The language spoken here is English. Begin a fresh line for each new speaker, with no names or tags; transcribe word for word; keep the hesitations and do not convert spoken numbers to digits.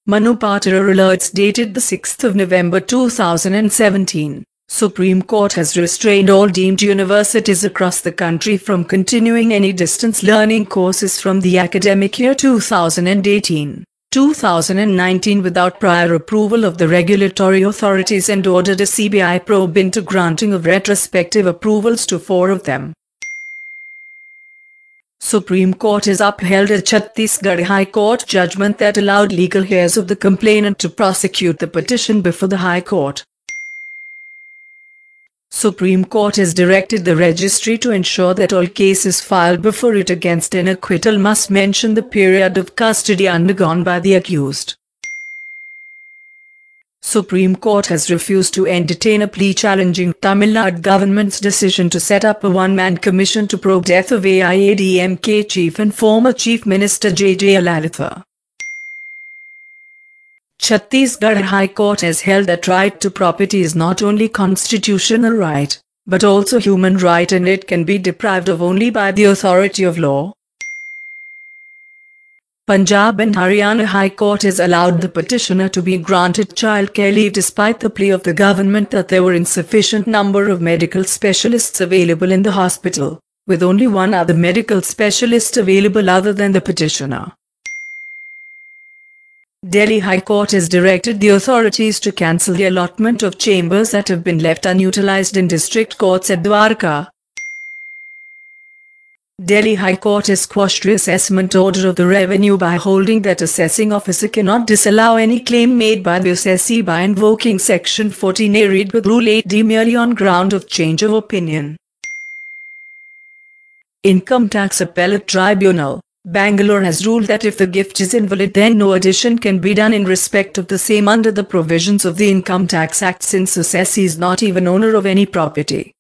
Manu Patora alerts dated the sixth of November two thousand seventeen. Supreme Court has restrained all deemed universities across the country from continuing any distance learning courses from the academic year two thousand eighteen two thousand nineteen without prior approval of the regulatory authorities and ordered a C B I probe into granting of retrospective approvals to four of them. Supreme Court has upheld a Chhattisgarh High Court judgment that allowed legal heirs of the complainant to prosecute the petition before the High Court. Supreme Court has directed the registry to ensure that all cases filed before it against an acquittal must mention the period of custody undergone by the accused. Supreme Court has refused to entertain a plea challenging Tamil Nadu government's decision to set up a one-man commission to probe death of A I A D M K chief and former Chief Minister J J Lalitha. Chhattisgarh High Court has held that right to property is not only constitutional right, but also human right, and it can be deprived of only by the authority of law. Punjab and Haryana High Court has allowed the petitioner to be granted childcare leave despite the plea of the government that there were insufficient number of medical specialists available in the hospital, with only one other medical specialist available other than the petitioner. Delhi High Court has directed the authorities to cancel the allotment of chambers that have been left unutilized in district courts at Dwarka. Delhi High Court has quashed reassessment order of the revenue by holding that assessing officer cannot disallow any claim made by the assessee by invoking Section fourteen A read with Rule eight D merely on ground of change of opinion. Income Tax Appellate Tribunal, Bangalore has ruled that if the gift is invalid then no addition can be done in respect of the same under the provisions of the Income Tax Act, since assessee is not even owner of any property.